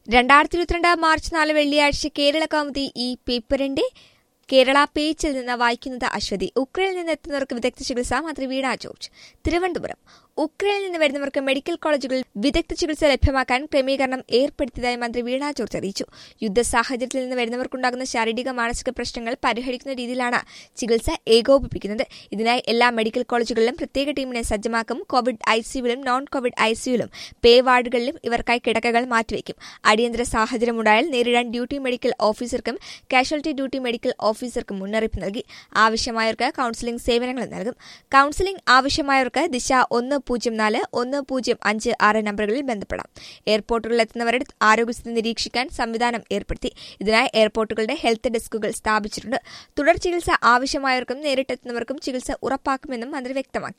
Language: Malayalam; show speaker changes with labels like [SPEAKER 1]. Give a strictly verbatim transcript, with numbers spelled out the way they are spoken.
[SPEAKER 1] രണ്ടായിരത്തി ഇരുപത്തിരണ്ട് മാർച്ച് നാല് വെള്ളിയാഴ്ച കേരള കൗമുദി ഈ പേപ്പറിന്റെ കേരള പേജിൽ നിന്ന് വായിക്കുന്നത് അശ്വതി. ഉക്രൈനിൽ നിന്ന് എത്തുന്നവർക്ക് വിദഗ്ധ ചികിത്സ മന്ത്രി വീണ ജോർജ്. തിരുവനന്തപുരം. ഉക്രൈനിൽ നിന്ന് വരുന്നവർക്ക് മെഡിക്കൽ കോളേജുകളിൽ വിദഗ്ധ ചികിത്സ ലഭ്യമാക്കാൻ ക്രമീകരണം ഏർപ്പെടുത്തിയതായി മന്ത്രി വീണ ജോർജ് അറിയിച്ചു. യുദ്ധ സാഹചര്യത്തിൽ നിന്ന് വരുന്നവർക്കുണ്ടാകുന്ന ശാരീരിക മാനസിക പ്രശ്നങ്ങൾ പരിഹരിക്കുന്ന രീതിയിലാണ് ചികിത്സ ഏകോപിപ്പിക്കുന്നത്. ഇതിനായി എല്ലാ മെഡിക്കൽ കോളേജുകളിലും പ്രത്യേക ടീമിനെ സജ്ജമാക്കും. കോവിഡ് ഐസിയുവിലും നോൺ കോവിഡ് ഐസിയുവിലും പേ വാർഡുകളിലും ഇവർക്കായി കിടക്കകൾ മാറ്റിവെക്കും. അടിയന്തര സാഹചര്യമുണ്ടായാൽ നേരിടാൻ ഡ്യൂട്ടി മെഡിക്കൽ ഓഫീസർക്കും കാഷ്വാലിറ്റി ഡ്യൂട്ടി മെഡിക്കൽ ഓഫീസർക്കും മുന്നറിയിപ്പ് നൽകി. ആവശ്യമായവർക്ക് കൌൺസിലിംഗ് സേവനങ്ങൾ നൽകും. കൌൺസിലിംഗ് ആവശ്യമായവർക്ക് ദിശ ഒന്ന് പൂജ്യം നാല് ഒന്ന് പൂജ്യം അഞ്ച് ആറ് നമ്പറുകളിൽ ബന്ധപ്പെടാം. എയർപോർട്ടുകളിൽ എത്തുന്നവരുടെ ആരോഗ്യസ്ഥിതി നിരീക്ഷിക്കാൻ സംവിധാനം ഏർപ്പെടുത്തി. ഇതിനായി എയർപോർട്ടുകളുടെ ഹെൽത്ത് ഡെസ്കുകൾ സ്ഥാപിച്ചിട്ടുണ്ട്. തുടർ ചികിത്സ ആവശ്യമായവർക്കും നേരിട്ടെത്തുന്നവർക്കും ചികിത്സ ഉറപ്പാക്കുമെന്നും മന്ത്രി വ്യക്തമാക്കി.